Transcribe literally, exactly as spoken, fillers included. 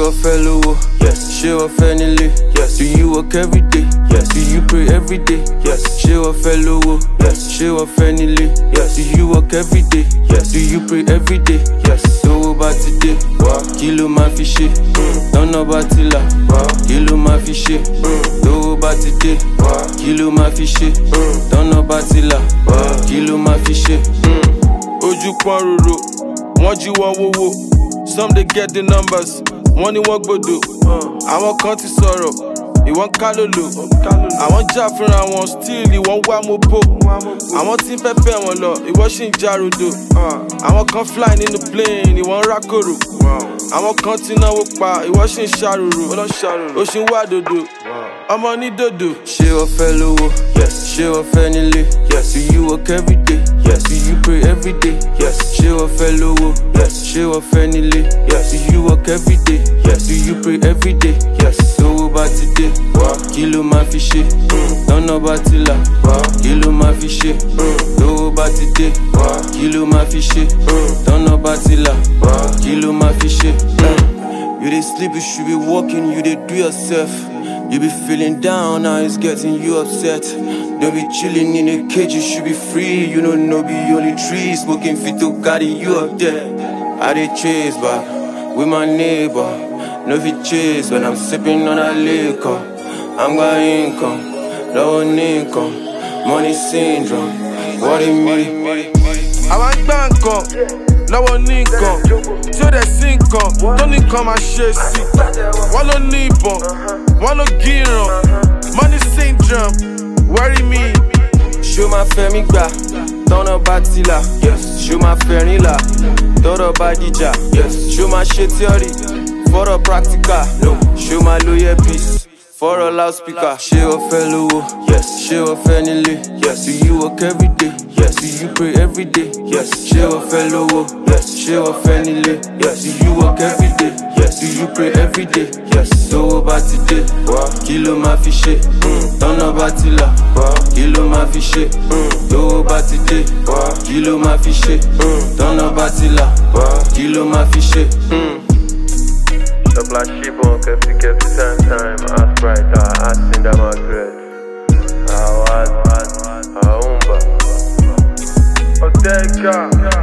o fẹ́ lówó? Yes. Ṣé o fẹ́ nílé? Yes. Do you work every day? Yes. Do you pray every day? Yes. Ṣé o fẹ́ lówó? Yes. Ṣé o fẹ́ nílé? Yes. Do you work every day? Yes. Do you pray every day? Yes. Tówó bá ti dé, kí ló máa fi ṣe? Tọ́nà bá ti là, kí ló máa fi ṣe? Tówó bá ti dé, kí ló máa fi ṣe? Tọ́nà bá ti là, kí ló máa fi ṣe? Ojú pọ́n roro, wọ́n jí wọ́n wówó. Some dey get the numbers, wọ́n ní wọ́n gbòdò. Àwọn kan ti sọ̀rọ̀, ìwọ́n ká lòlò. Àwọn jà fúnra wọn, still ìwọ́n wá mo bò. Àwọn tí ń fẹ́ bẹ̀ wọ́n lọ, ìwọ́n ṣì ń já rodo. Àwọn kan fly nínú plane, ìwọ́n ń rákòrò. Àwọn kan ti náwó pa, ìwọ́n ṣì ń ṣàròrò. Ó ṣì ń wá dòdò, ọmọ ní dòdò. Ṣé o fẹ́ lówó? Yes. Ṣé o fẹ́ nílé? Yes. Do you work every day? Yes. Do you pray every day? Yes. Ṣé o fẹ́ lówó? Yes. Ṣé o fẹ́ nílé? Yes. Do you work every day? Yes. Do you pray every day? Yes. Tówó bá ti dé, kí ló máa fi ṣe? Tọ́nà bá ti là, kí ló máa fi ṣe? Tówó bá ti dé, kí ló máa fi ṣe? Tọ́nà bá ti là, kí ló máa fi ṣe? You dey sleep, you should be walking, you dey do yourself. You be feeling down, now it's getting you upset. Don't be chilling in a cage, you should be free. You don't know, be only tree smoking fit to carry you up there. I dey chase back with my neighbor. No fit chase when I'm sipping on a liquor. I'm got income, low income, money syndrome. What it mean? Àwọn gbá nǹkan lọ́wọ́ ní nǹkan tí ó dẹ̀ sí nǹkan tó ní nǹkan máa ṣe sí. Wọ́n ló ní ìbọn, wọ́n ló gíran, money syndrome, worry me. Ṣó máa fẹ́ mi gbà, tọ́nà bá ti là. Ṣó máa fẹ́ rìn là, tọ́rọ̀ bá dìjà. Ṣó máa ṣe theory, fọ́rọ̀ practical. Ṣó máa lo earpiece, fọ́rọ̀ loudspeaker. Ṣé o fẹ́ lówó? Yes. Ṣé o fẹ́ nílé? Yes. Do you work every day? Yes. Do you pray every day? Yes. Ṣé o fẹ́ lówó? Yes. Ṣé o fẹ́ nílé? Yes. Do you work every day? Yes. Do you pray every day? Yes. Tówó bá ti dé, kí ló máa fi ṣe? Tọ́nà bá ti là, kí ló máa fi ṣe? Tówó bá ti dé, kí ló máa fi ṣe? Tọ́nà bá ti là, kí ló máa fi ṣe? The black sheep on Kefti Kefti time time. Ask right, I ask in the Margaret. I was, I was, I was, I was, I was,